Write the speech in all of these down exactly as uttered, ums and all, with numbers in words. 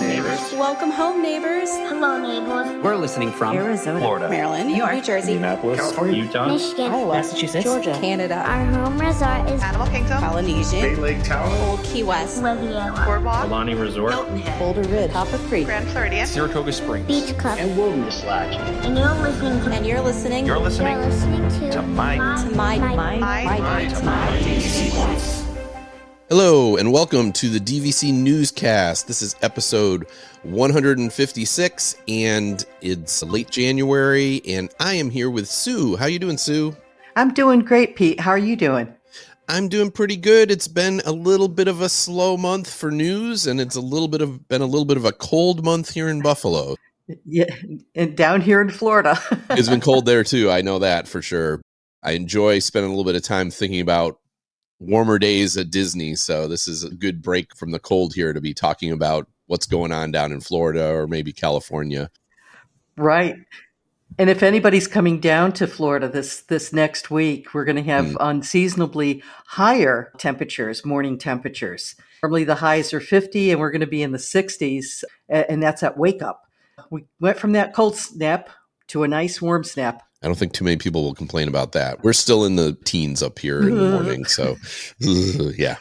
neighbors. Welcome home, neighbors. Hello, neighbors. We're listening from Arizona, Florida, Maryland, New York, New Jersey, Minneapolis, California, Utah, Michigan, Iowa, Massachusetts, Georgia, Canada, Our home resort is Animal Kingdom, Polynesian, Bay Lake Town, Old Key West, Riviera, Boardwalk, Alani Resort, Hilton Head, Boulder Ridge, Copper Creek, Grand Floridian, Saratoga Springs, Beach Club, and Wilderness Lodge. and you're listening to and you're listening You're you're listening listening to, to my to my, my, my, my, to my, D V C Voice. Hello and welcome to the D V C Newscast. This is episode one hundred fifty-six and it's late January and I am here with Sue. How you doing, Sue? I'm doing great, Pete. How are you doing? I'm doing pretty good. It's been a little bit of a slow month for news and it's a little bit of been a little bit of a cold month here in Buffalo. Yeah, and down here in Florida. It's been cold there too. I know that for sure. I enjoy spending a little bit of time thinking about warmer days at Disney, so this is a good break from the cold here to be talking about what's going on down in Florida or maybe California. Right. And if anybody's coming down to Florida this this next week, we're going to have mm. unseasonably higher temperatures, morning temperatures. Normally the highs are fifty and we're going to be in the sixties, and that's at wake up. We went from that cold snap to a nice warm snap. I don't think too many people will complain about that. We're still in the teens up here in the morning, so yeah.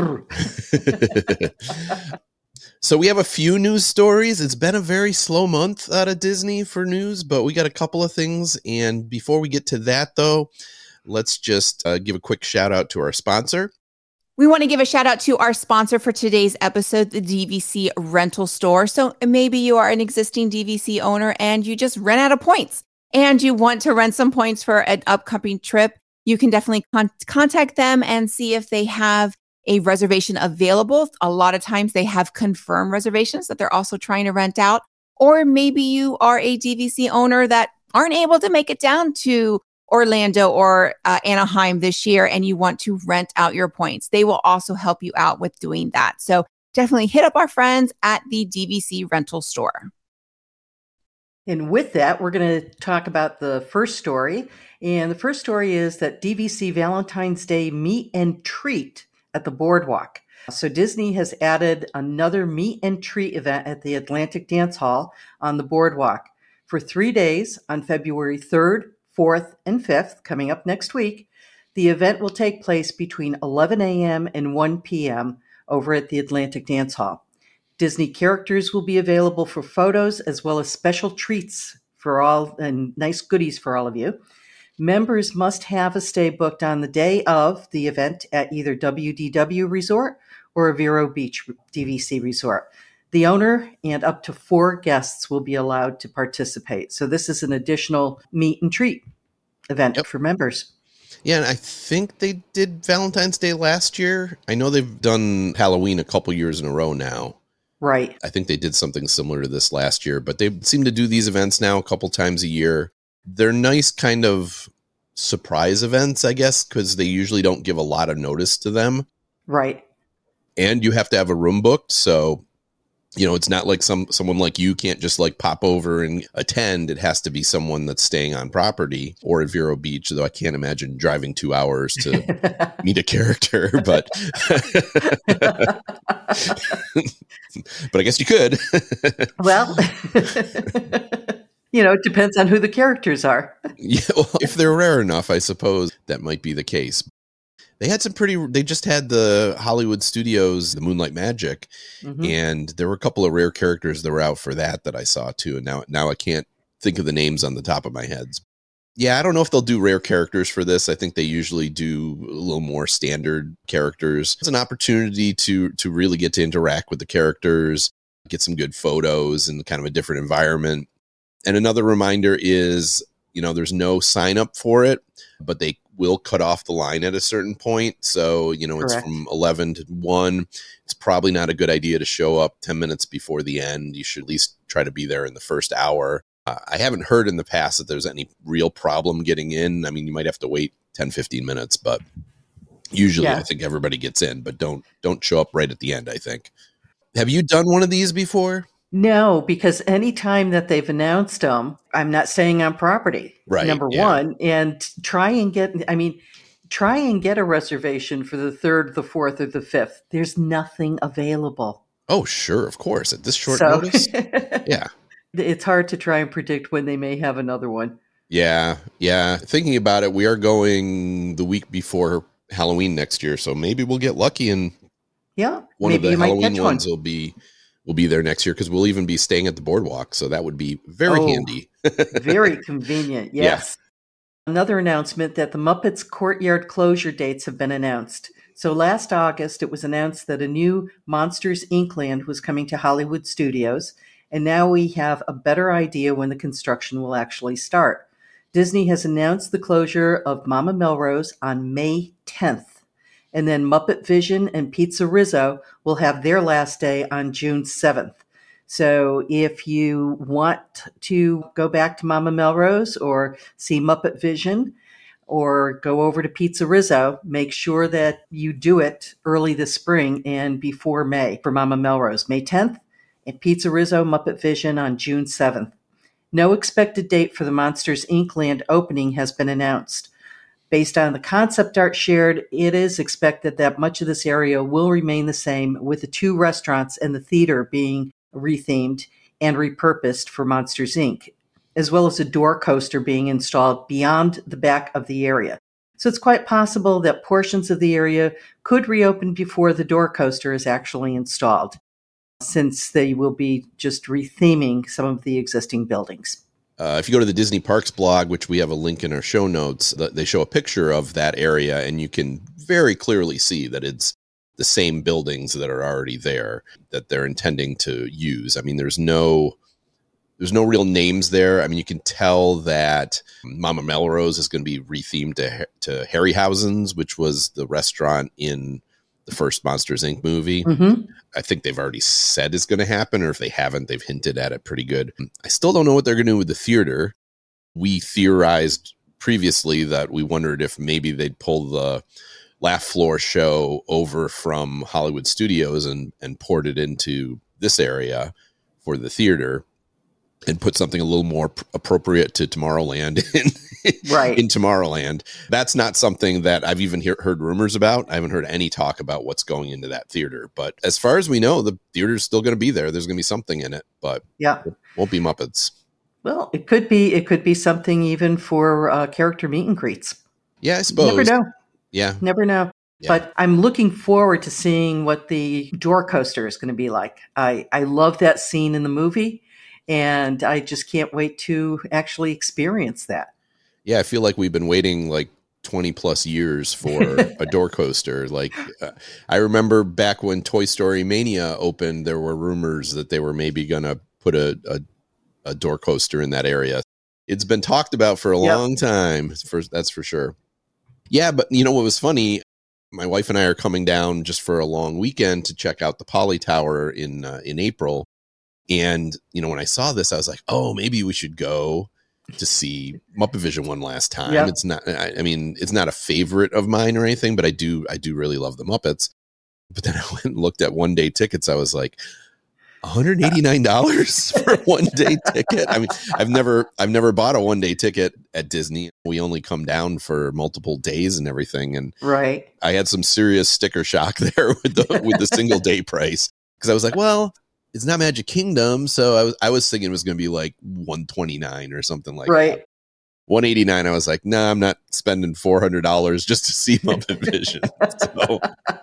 So we have a few news stories. It's been a very slow month out of Disney for news, but we got a couple of things. And before we get to that, though, let's just uh, give a quick shout out to our sponsor. We want to give a shout out to our sponsor for today's episode, the D V C Rental Store. So maybe you are an existing D V C owner and you just ran out of points and you want to rent some points for an upcoming trip. You can definitely con- contact them and see if they have a reservation available. A lot of times they have confirmed reservations that they're also trying to rent out. Or maybe you are a D V C owner that aren't able to make it down to Orlando or uh, Anaheim this year and you want to rent out your points. They will also help you out with doing that. So definitely hit up our friends at the D V C Rental Store. And with that, we're going to talk about the first story. And the first story is that D V C Valentine's Day Meet and Treat at the Boardwalk. So Disney has added another meet and treat event at the Atlantic Dance Hall on the Boardwalk. For three days on February third, fourth, and fifth, coming up next week, the event will take place between eleven a.m. and one p.m. over at the Atlantic Dance Hall. Disney characters will be available for photos as well as special treats for all and nice goodies for all of you. Members must have a stay booked on the day of the event at either W D W Resort or a Vero Beach D V C Resort. The owner and up to four guests will be allowed to participate. So this is an additional meet and treat event yep. for members. Yeah, and I think they did Valentine's Day last year. I know they've done Halloween a couple years in a row now. Right. I think they did something similar to this last year, but they seem to do these events now a couple times a year. They're nice kind of surprise events, I guess, because they usually don't give a lot of notice to them. Right. And you have to have a room booked, so you know, it's not like some someone like you can't just like pop over and attend. It has to be someone that's staying on property or at Vero Beach, though I can't imagine driving two hours to meet a character, but but I guess you could. Well, you know, it depends on who the characters are. Yeah, well, if they're rare enough, I suppose that might be the case. They had some pretty, they just had the Hollywood Studios, the Moonlight Magic, mm-hmm. and there were a couple of rare characters that were out for that that I saw too. And now, now I can't think of the names on the top of my head. Yeah, I don't know if they'll do rare characters for this. I think they usually do a little more standard characters. It's an opportunity to to really get to interact with the characters, get some good photos and kind of a different environment. And another reminder is, you know, there's no sign up for it, but they will cut off the line at a certain point. So, you know, Correct. It's from eleven to one. It's probably not a good idea to show up ten minutes before the end. You should at least try to be there in the first hour. Uh, I haven't heard in the past that there's any real problem getting in. I mean, you might have to wait ten, fifteen minutes, but usually yeah. I think everybody gets in, but don't, don't show up right at the end, I think. Have you done one of these before? No, because any time that they've announced them, I'm not staying on property, right, number yeah. one, and try and get, I mean, try and get a reservation for the third, the fourth, or the fifth. There's nothing available. Oh, sure, of course. At this short So notice? Yeah. it's hard to try and predict when they may have another one. Yeah, yeah. Thinking about it, we are going the week before Halloween next year, so maybe we'll get lucky and Yeah, one maybe of you the might Halloween catch one. ones will be will be there next year because we'll even be staying at the boardwalk, so that would be very Oh. handy. Very convenient, Yeah. yes. Another announcement that the Muppets Courtyard closure dates have been announced. So last August, it was announced that a new Monsters, Incorporated land was coming to Hollywood Studios, and now we have a better idea when the construction will actually start. Disney has announced the closure of Mama Melrose on May tenth, and then Muppet Vision and Pizza Rizzo will have their last day on June seventh. So if you want to go back to Mama Melrose or see Muppet Vision or go over to Pizza Rizzo, make sure that you do it early this spring and before May for Mama Melrose. May tenth and Pizza Rizzo, Muppet Vision on June seventh. No expected date for the Monsters, Incorporated land opening has been announced. Based on the concept art shared, it is expected that much of this area will remain the same, with the two restaurants and the theater being rethemed and repurposed for Monsters, Incorporated, as well as a door coaster being installed beyond the back of the area. So it's quite possible that portions of the area could reopen before the door coaster is actually installed, since they will be just retheming some of the existing buildings. Uh, if you go to the Disney Parks blog, which we have a link in our show notes, th- they show a picture of that area, and you can very clearly see that it's the same buildings that are already there that they're intending to use. I mean, there's no there's no real names there. I mean, you can tell that Mama Melrose is going to be rethemed to to Harryhausen's, which was the restaurant in the first Monsters, Incorporated movie. Mm-hmm. I think they've already said it's going to happen, or if they haven't, they've hinted at it pretty good. I still don't know what they're going to do with the theater. We theorized previously that we wondered if maybe they'd pull the Laugh Floor show over from Hollywood Studios and, and port it into this area for the theater and put something a little more pr- appropriate to Tomorrowland in, Right. in Tomorrowland. That's not something that I've even hear, heard rumors about. I haven't heard any talk about what's going into that theater. But as far as we know, the theater's still going to be there. There's going to be something in it, but Yeah. it won't be Muppets. Well, it could be it could be something even for uh, character meet and greets. Yeah, I suppose. Never know. Yeah. Never know. Yeah. But I'm looking forward to seeing what the door coaster is going to be like. I, I love that scene in the movie, and I just can't wait to actually experience that. Yeah, I feel like we've been waiting like twenty plus years for a door coaster. Like uh, I remember back when Toy Story Mania opened, there were rumors that they were maybe going to put a, a, a door coaster in that area. It's been talked about for a Yep. long time. For, that's for sure. Yeah, but you know what was funny? My wife and I are coming down just for a long weekend to check out the Poly Tower in uh, in April. And, you know, when I saw this, I was like, oh, maybe we should go to see Muppet Vision one last time. Yep. It's not, I, I mean, it's not a favorite of mine or anything, but I do, I do really love the Muppets. But then I went and looked at one day tickets. I was like, one hundred eighty-nine dollars for a one day ticket. I mean, I've never, I've never bought a one day ticket at Disney. We only come down for multiple days and everything. And Right. I had some serious sticker shock there with the, with the single day price. Cause I was like, well, it's not Magic Kingdom. So I was, I was thinking it was going to be like one twenty-nine or something like Right. that. one eighty-nine. I was like, nah, I'm not spending four hundred dollars just to see Muppet Vision. So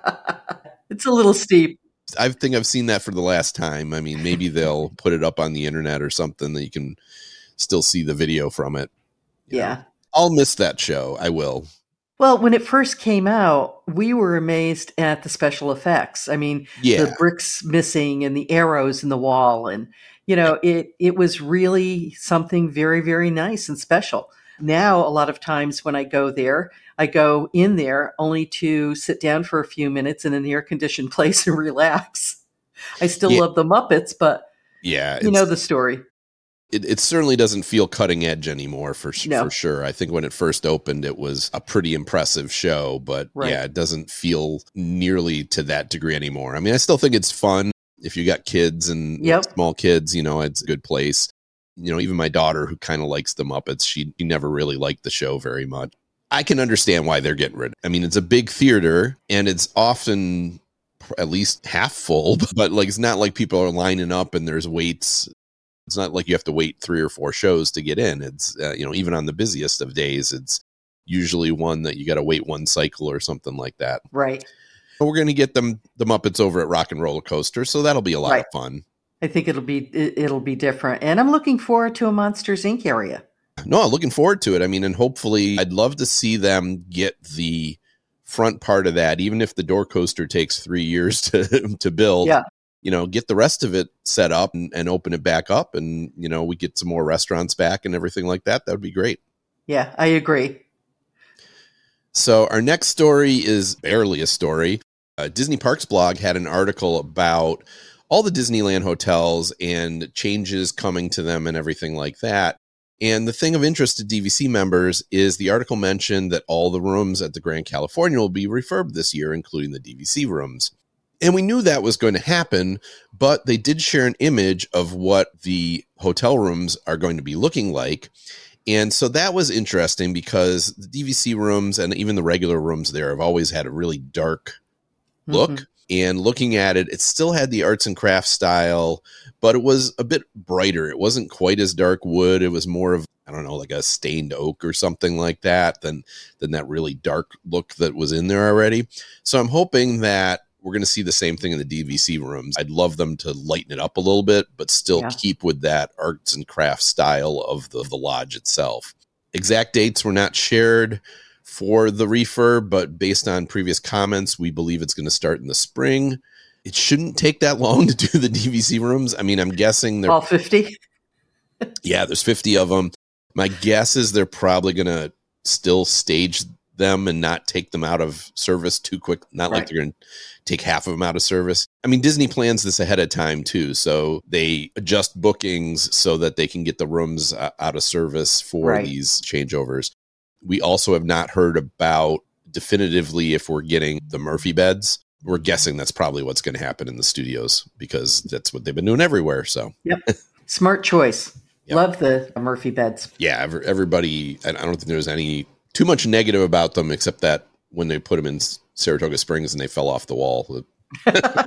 It's a little steep. I think I've seen that for the last time. I mean, maybe they'll put it up on the internet or something that you can still see the video from it. You know, Yeah. I'll miss that show. I will. Well, when it first came out, we were amazed at the special effects. I mean, Yeah. the bricks missing and the arrows in the wall. And, you know, it, it was really something very, very nice and special. Now, a lot of times when I go there, I go in there only to sit down for a few minutes in an air-conditioned place and relax. I still Yeah. love the Muppets, but Yeah. you know the story. It, it certainly doesn't feel cutting edge anymore for, sh- No. for sure. I think when it first opened, it was a pretty impressive show, but Right. yeah, it doesn't feel nearly to that degree anymore. I mean, I still think it's fun if you got kids and Yep. small kids, you know, it's a good place. You know, even my daughter who kind of likes the Muppets, she, she never really liked the show very much. I can understand why they're getting rid of it. I mean, it's a big theater and it's often at least half full, but like it's not like people are lining up and there's waits. It's not like you have to wait three or four shows to get in. It's, uh, you know, even on the busiest of days, it's usually one that you got to wait one cycle or something like that. Right. But we're going to get them, the Muppets over at Rock and Roller Coaster. So that'll be a lot Right. of fun. I think it'll be, it, it'll be different. And I'm looking forward to a Monsters, Incorporated area. No, looking forward to it. I mean, and hopefully I'd love to see them get the front part of that, even if the door coaster takes three years to, to build. Yeah. You know, get the rest of it set up and, and open it back up. And, you know, we get some more restaurants back and everything like that. That would be great. Yeah, I agree. So our next story is barely a story. Uh, Disney Parks blog had an article about all the Disneyland hotels and changes coming to them and everything like that. And the thing of interest to D V C members is the article mentioned that all the rooms at the Grand California will be refurbed this year, including the D V C rooms. And we knew that was going to happen, but they did share an image of what the hotel rooms are going to be looking like. And so that was interesting because the D V C rooms and even the regular rooms there have always had a really dark look. Mm-hmm. And looking at it, it still had the arts and crafts style, but it was a bit brighter. It wasn't quite as dark wood. It was more of, I don't know, like a stained oak or something like that than, than that really dark look that was in there already. So I'm hoping that we're going to see the same thing in the D V C rooms. I'd love them to lighten it up a little bit, but still yeah. keep with that arts and crafts style of the, the lodge itself. Exact dates were not shared for the refurb, but based on previous comments, we believe it's going to start in the spring. It shouldn't take that long to do the D V C rooms. I mean, I'm guessing they're all fifty. Yeah, there's fifty of them. My guess is they're probably going to still stage them and not take them out of service too quick. Not right. like they're going to take half of them out of service. I mean, Disney plans this ahead of time too. So they adjust bookings so that they can get the rooms uh, out of service for right. these changeovers. We also have not heard about definitively if we're getting the Murphy beds. We're guessing that's probably what's going to happen in the studios because that's what they've been doing everywhere. So, yep. Smart choice. Yep. Love the Murphy beds. Yeah. Every, everybody, I don't think there's any too much negative about them, except that when they put them in Saratoga Springs and they fell off the wall. that,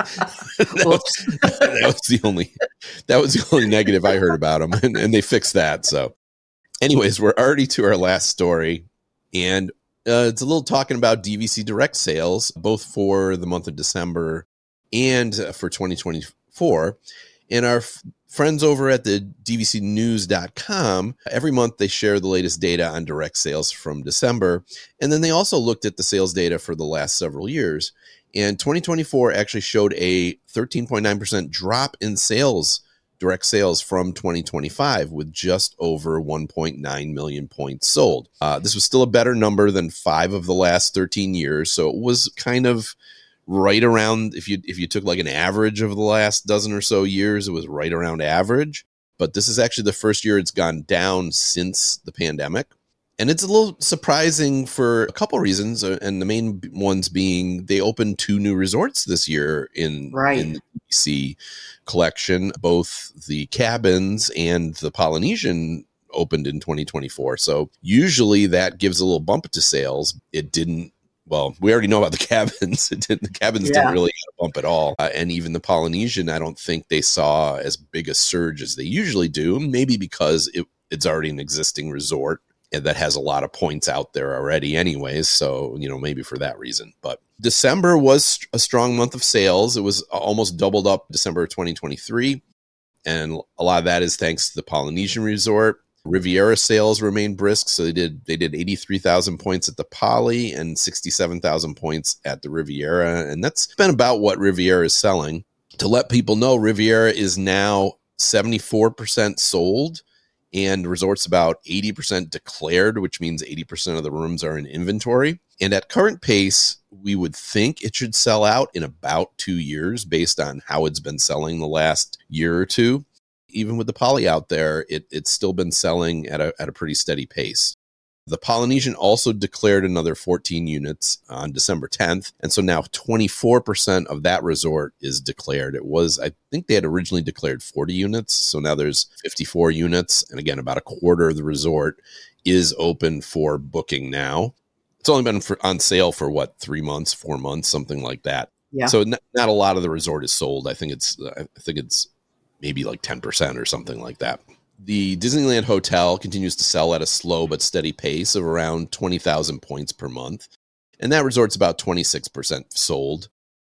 was, that was the only, that was the only negative I heard about them, and, and they fixed that. So anyways, we're already to our last story, and uh, it's a little talking about D V C direct sales, both for the month of December and uh, for twenty twenty-four. And our f- friends over at the D V C news dot com, every month they share the latest data on direct sales from December. And then they also looked at the sales data for the last several years. And twenty twenty-four actually showed a thirteen point nine percent drop in sales, direct sales from twenty twenty-five, with just over one point nine million points sold. Uh, this was still a better number than five of the last thirteen years. So it was kind of right around, if you if you took like an average of the last dozen or so years, it was right around average. But this is actually the first year it's gone down since the pandemic. And it's a little surprising for a couple of reasons, and the main ones being they opened two new resorts this year in, right. in the D V C collection. Both the Cabins and the Polynesian opened in twenty twenty-four. So usually that gives a little bump to sales. It didn't. Well, we already know about the Cabins. It didn't, the Cabins yeah. didn't really get a bump at all. Uh, and even the Polynesian, I don't think they saw as big a surge as they usually do, maybe because it, it's already an existing resort that has a lot of points out there already anyways. So, you know, maybe for that reason. But December was a strong month of sales. It was almost doubled up December of twenty twenty-three. And a lot of that is thanks to the Polynesian resort. Riviera sales remained brisk, so they did they did eighty-three thousand points at the Poly and sixty-seven thousand points at the Riviera, and that's been about what Riviera is selling. To let people know, Riviera is now seventy-four percent sold, and the resort's about eighty percent declared, which means eighty percent of the rooms are in inventory. And at current pace, we would think it should sell out in about two years based on how it's been selling the last year or two. Even with the Poly out there, it, it's still been selling at a at a pretty steady pace. The Polynesian also declared another fourteen units on December tenth, and so now twenty-four percent of that resort is declared. It was, I think they had originally declared forty units, so now there's fifty-four units, and again, about a quarter of the resort is open for booking now. It's only been for, on sale for, what, three months, four months, something like that. Yeah. So n- not a lot of the resort is sold. I think it's I think it's maybe like ten percent or something like that. The Disneyland Hotel continues to sell at a slow but steady pace of around twenty thousand points per month. And that resort's about twenty-six percent sold.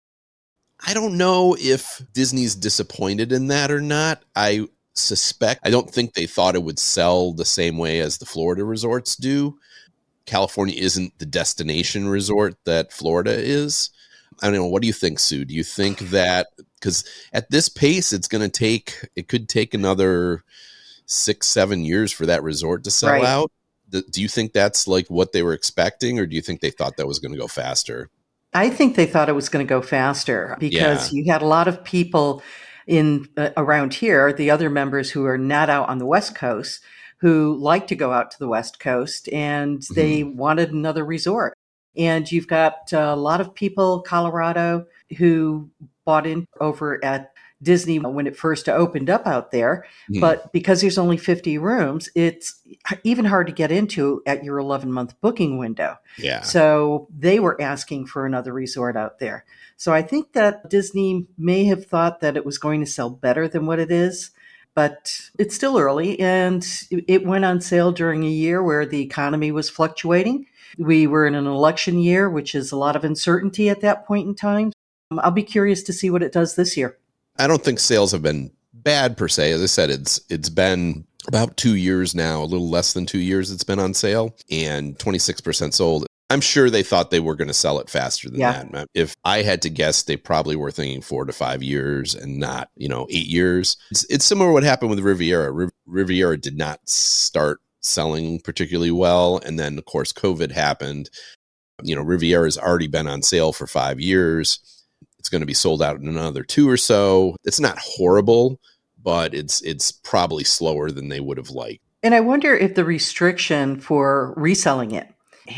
I don't know if Disney's disappointed in that or not. I suspect, I don't think they thought it would sell the same way as the Florida resorts do. California isn't the destination resort that Florida is. I don't know. What do you think, Sue? Do you think that, because at this pace, it's going to take, it could take another six, seven years for that resort to sell Right. out? Do, do you think that's like what they were expecting, or do you think they thought that was going to go faster? I think they thought it was going to go faster because Yeah. you had a lot of people in uh, around here, the other members who are not out on the West Coast, who like to go out to the West Coast, and they wanted another resort. And you've got a lot of people, Colorado, who bought in over at Disney when it first opened up out there. Mhm. But because there's only fifty rooms, it's even hard to get into at your eleven month booking window. Yeah. So they were asking for another resort out there. So I think that Disney may have thought that it was going to sell better than what it is, but it's still early, and it went on sale during a year where the economy was fluctuating. We were in an election year, which is a lot of uncertainty at that point in time. Um, I'll be curious to see what it does this year. I don't think sales have been bad per se. As I said, it's it's been about two years now, a little less than two years it's been on sale, and twenty-six percent sold. I'm sure they thought they were going to sell it faster than Yeah. that. If I had to guess, they probably were thinking four to five years and not, you know, eight years. It's, it's similar to what happened with Riviera. Riv- Riviera did not start selling particularly well. And then, of course, COVID happened. You know, Riviera's already been on sale for five years. It's going to be sold out in another two or so. It's not horrible, but it's it's probably slower than they would have liked. And I wonder if the restriction for reselling it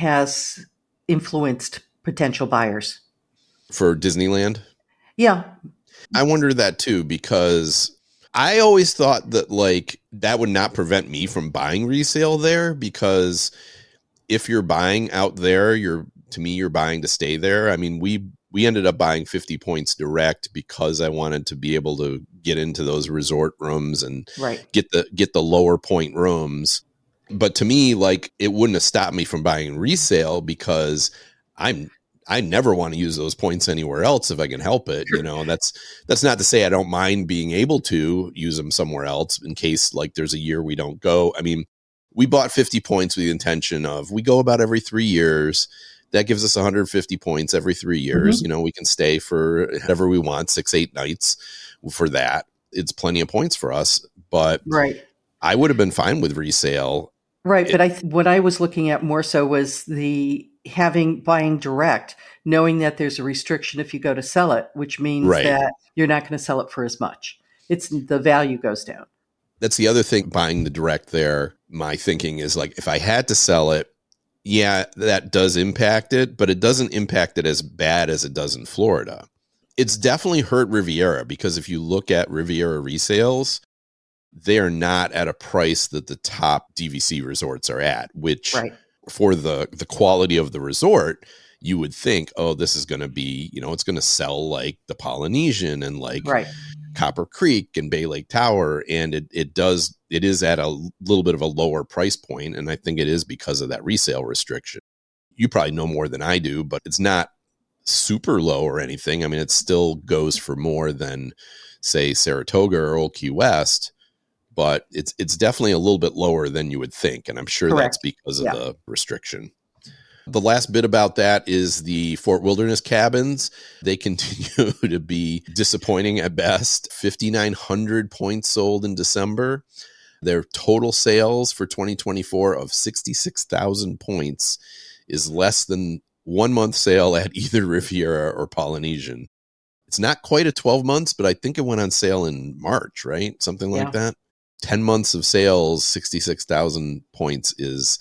has influenced potential buyers. For Disneyland, Yeah. I wonder that too, because I always thought that like that would not prevent me from buying resale there, because if you're buying out there, you're to me, you're buying to stay there. I mean, we we ended up buying fifty points direct because I wanted to be able to get into those resort rooms and Right. get the get the lower point rooms. But to me, like, it wouldn't have stopped me from buying resale, because I'm I never want to use those points anywhere else if I can help it. You know, that's that's not to say I don't mind being able to use them somewhere else in case like there's a year we don't go. I mean, we bought fifty points with the intention of we go about every three years. That gives us one hundred fifty points every three years. Mhm. You know, we can stay for whatever we want, six, eight nights for that. It's plenty of points for us. But Right. I would have been fine with resale. Right. It- But I th- what I was looking at more so was the having buying direct, knowing that there's a restriction if you go to sell it, which means Right. that you're not going to sell it for as much. It's the value goes down. That's the other thing, buying the direct there. My thinking is like, if I had to sell it, yeah, that does impact it, but it doesn't impact it as bad as it does in Florida. It's definitely hurt Riviera, because if you look at Riviera resales, they are not at a price that the top D V C resorts are at, which Right. for the, the quality of the resort, you would think, oh, this is going to be, you know, it's going to sell like the Polynesian and like Right. Copper Creek and Bay Lake Tower. And it, it does, it is at a little bit of a lower price point. And I think it is because of that resale restriction. You probably know more than I do, but it's not super low or anything. I mean, it still goes for more than, say, Saratoga or Old Key West, but it's it's definitely a little bit lower than you would think. And I'm sure Correct. that's because of Yeah. the restriction. The last bit about that is the Fort Wilderness cabins. They continue to be disappointing at best. fifty-nine hundred points sold in December. Their total sales for twenty twenty-four of sixty-six thousand points is less than one month sale at either Riviera or Polynesian. It's not quite a twelve months, but I think it went on sale in March, right? Something like Yeah. that. ten months of sales, sixty-six thousand points is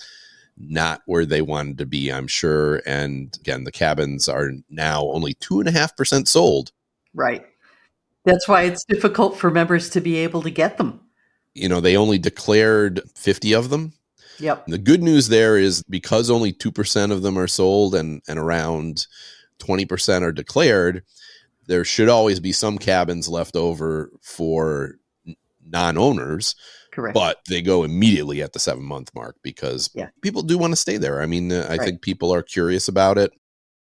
not where they wanted to be, I'm sure. And again, the cabins are now only two and a half percent sold. Right. That's why it's difficult for members to be able to get them. You know, they only declared fifty of them. Yep. The good news there is because only two percent of them are sold and, and around twenty percent are declared, there should always be some cabins left over for n- non-owners. Correct. But they go immediately at the seven month mark because Yeah. people do want to stay there. I mean, uh, I Right. think people are curious about it.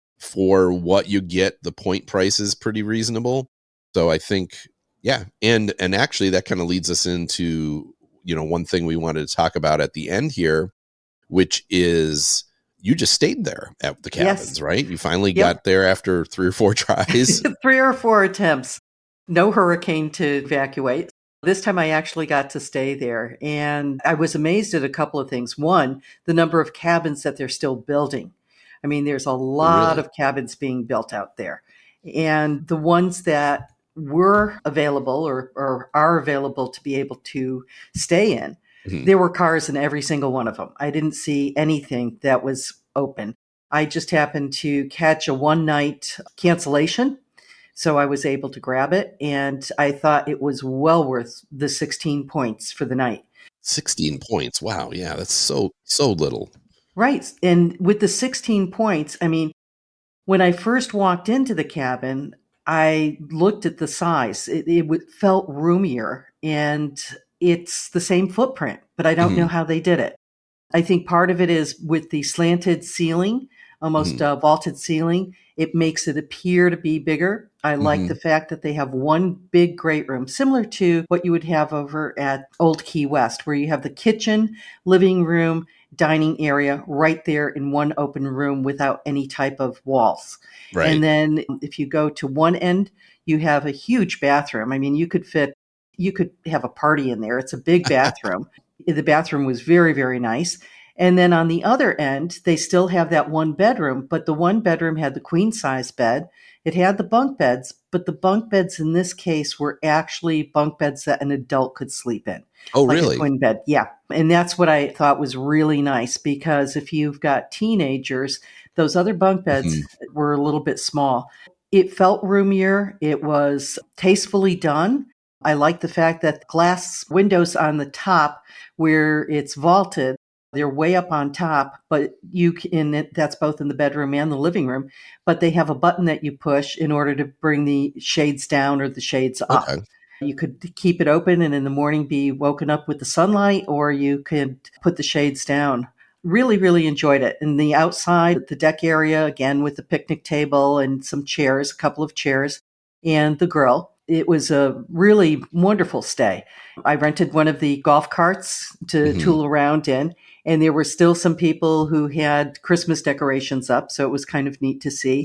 For what you get, the point price is pretty reasonable. So I think, yeah. And, and actually that kind of leads us into, you know, one thing we wanted to talk about at the end here, which is you just stayed there at the cabins, Yes. right? You finally Yep. got there after three or four tries. Three or four attempts. No hurricane to evacuate. This time I actually got to stay there, and I was amazed at a couple of things. One, the number of cabins that they're still building. I mean, there's a lot Really? of cabins being built out there. And the ones that were available or, or are available to be able to stay in, Mhm. there were cars in every single one of them. I didn't see anything that was open. I just happened to catch a one night cancellation. So I was able to grab it, and I thought it was well worth the sixteen points for the night. sixteen points. Wow. Yeah. That's so, so little. Right. And with the sixteen points, I mean, when I first walked into the cabin, I looked at the size. It, it w- felt roomier, and it's the same footprint, but I don't Mhm. know how they did it. I think part of it is with the slanted ceiling, almost Mhm. uh, vaulted ceiling. It makes it appear to be bigger. I like Mhm. the fact that they have one big great room, similar to what you would have over at Old Key West, where you have the kitchen, living room, dining area right there in one open room without any type of walls. Right. And then if you go to one end, you have a huge bathroom. I mean, you could fit, you could have a party in there. It's a big bathroom. The bathroom was very, very nice. And then on the other end, they still have that one bedroom, but the one bedroom had the queen size bed. It had the bunk beds, but the bunk beds in this case were actually bunk beds that an adult could sleep in. oh, Like really? a twin bed. Yeah. And that's what I thought was really nice, because if you've got teenagers, those other bunk beds Mhm. were a little bit small. It felt roomier. It was tastefully done. I like the fact that glass windows on the top where it's vaulted, they're way up on top, but you can, it, that's both in the bedroom and the living room, but they have a button that you push in order to bring the shades down or the shades up. Okay. You could keep it open and in the morning be woken up with the sunlight, or you could put the shades down. Really, really enjoyed it. And the outside, the deck area, again, with the picnic table and some chairs, a couple of chairs, and the grill. It was a really wonderful stay. I rented one of the golf carts to Mhm. tool around in, and there were still some people who had Christmas decorations up, so it was kind of neat to see.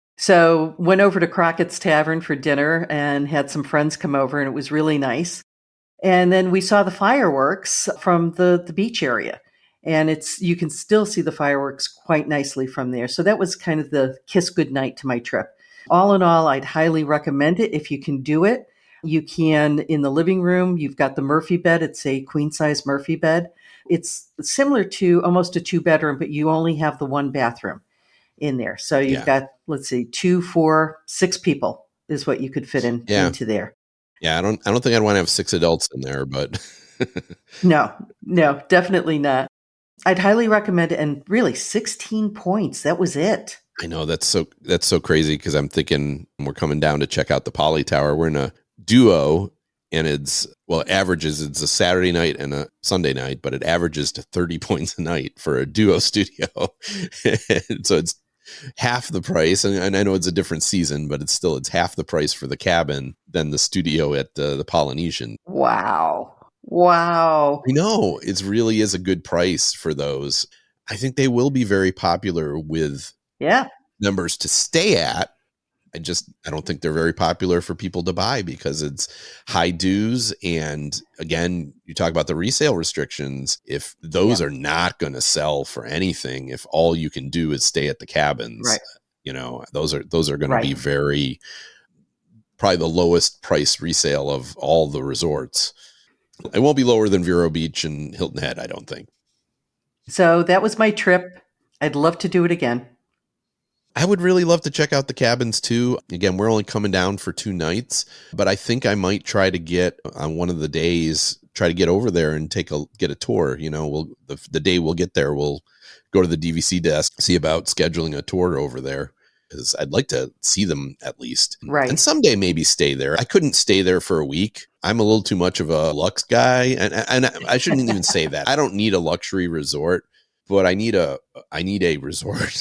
So went over to Crockett's Tavern for dinner and had some friends come over, and it was really nice. And then we saw the fireworks from the, the beach area. And it's you can still see the fireworks quite nicely from there. So that was kind of the kiss goodnight to my trip. All in all, I'd highly recommend it if you can do it. You can, in the living room, you've got the Murphy bed. It's a queen size Murphy bed. It's similar to almost a two bedroom, but you only have the one bathroom in there. So you've Yeah. got, let's see, two, four, six people is what you could fit in Yeah. into there. Yeah. I don't, I don't think I'd want to have six adults in there, but No, no, definitely not. I'd highly recommend it. And really, sixteen points. That was it. I know that's so, that's so crazy. Cause I'm thinking we're coming down to check out the Poly Tower. We're in a duo, and it's, well, it averages, it's a Saturday night and a Sunday night, but it averages to thirty points a night for a duo studio. So it's half the price. And, and I know it's a different season, but it's still, it's half the price for the cabin than the studio at uh, the Polynesian. Wow. Wow. I know it really is a good price for those. I think they will be very popular with Yeah. members to stay at. I just, I don't think they're very popular for people to buy because it's high dues. And again, you talk about the resale restrictions. If those Yeah. are not going to sell for anything, if all you can do is stay at the cabins, Right. you know, those are, those are going to be Right. very, probably the lowest price resale of all the resorts. It won't be lower than Vero Beach and Hilton Head, I don't think. So that was my trip. I'd love to do it again. I would really love to check out the cabins too. Again, we're only coming down for two nights, but I think I might try to get on one of the days, try to get over there and take a get a tour. You know, we'll the, the day we'll get there, we'll go to the D V C desk, see about scheduling a tour over there. because I'd like to see them at least. Right. And someday maybe stay there. I couldn't stay there for a week. I'm a little too much of a Lux guy. And, and I shouldn't even say that. I don't need a luxury resort, but I need a, I need a resort.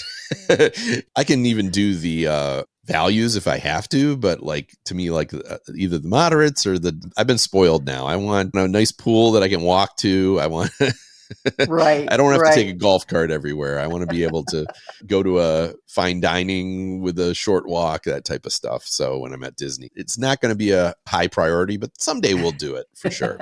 I can even do the uh, values if I have to, but like to me, like uh, either the moderates or the, I've been spoiled now. I want a nice pool that I can walk to. I want... Right. I don't have right. to take a golf cart everywhere. I want to be able to go to a fine dining with a short walk, that type of stuff. So when I'm at Disney, it's not going to be a high priority, but someday we'll do it for sure.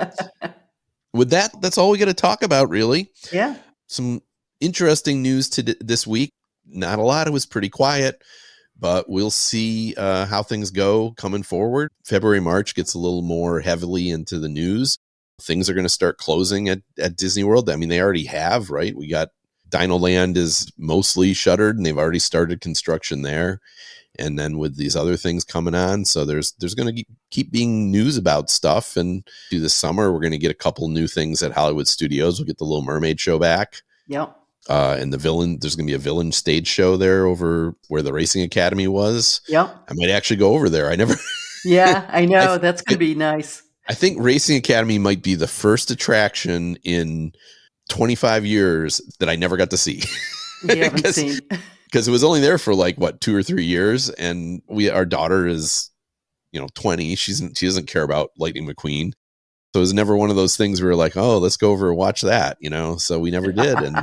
With that, that's all we got to talk about, really. Yeah. Some interesting news to d- this week. Not a lot. It was pretty quiet, but we'll see uh, how things go coming forward. February, March gets a little more heavily into the news. Things are going to start closing at, at Disney World. I mean, they already have, right? We got Dino Land is mostly shuttered and they've already started construction there. And then with these other things coming on, so there's there's going to keep being news about stuff. And through the summer, we're going to get a couple new things at Hollywood Studios. We'll get the Little Mermaid show back. Yep. Uh, and the villain, there's going to be a villain stage show there over where the Racing Academy was. Yep. I might actually go over there. I never. Yeah, I know. I, That's going to be nice. I think Racing Academy might be the first attraction in twenty-five years that I never got to see. We haven't seen. Because it was only there for like, what, two or three years. And we, our daughter is, you know, twenty. She's, she doesn't care about Lightning McQueen. So it was never one of those things where we were like, oh, let's go over and watch that, you know? So we never did. And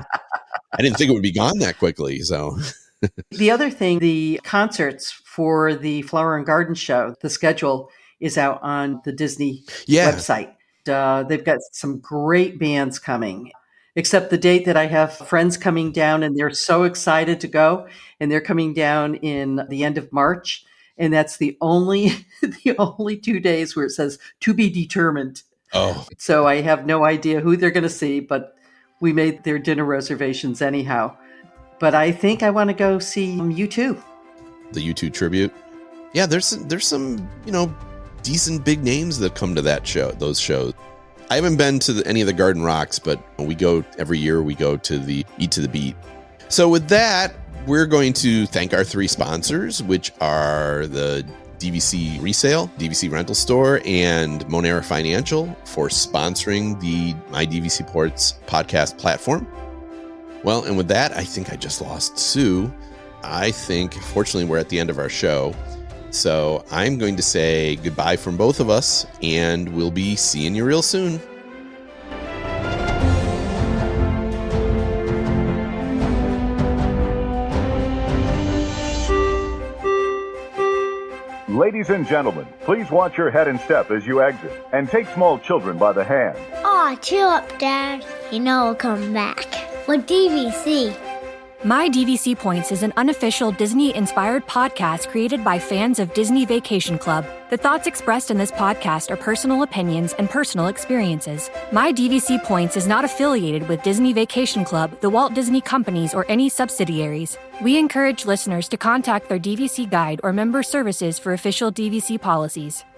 I didn't think it would be gone that quickly. So the other thing, the concerts for the Flower and Garden show, the schedule is out on the Disney yeah. website. Uh, they've got some great bands coming, except the date that I have friends coming down and they're so excited to go, and they're coming down in the end of March. And that's the only, the only two days where it says to be determined. Oh, so I have no idea who they're going to see, but we made their dinner reservations anyhow. But I think I want to go see U two. The U two tribute. Yeah, there's there's some, you know, decent big names that come to that show, those shows. I haven't been to the, any of the Garden Rocks, but we go every year. We go to the Eat to the Beat. So with that, we're going to thank our three sponsors, which are the D V C Resale, D V C Rental Store, and Monera Financial for sponsoring the My D V C Ports podcast platform. Well, and with that, I think I just lost Sue. I think, fortunately, we're at the end of our show. So I'm going to say goodbye from both of us, and we'll be seeing you real soon. Ladies and gentlemen, please watch your head and step as you exit, and take small children by the hand. Aw, chill up, Dad. You know we'll come back. With D V C. My D V C Points is an unofficial Disney-inspired podcast created by fans of Disney Vacation Club. The thoughts expressed in this podcast are personal opinions and personal experiences. My D V C Points is not affiliated with Disney Vacation Club, the Walt Disney Companies, or any subsidiaries. We encourage listeners to contact their D V C guide or member services for official D V C policies.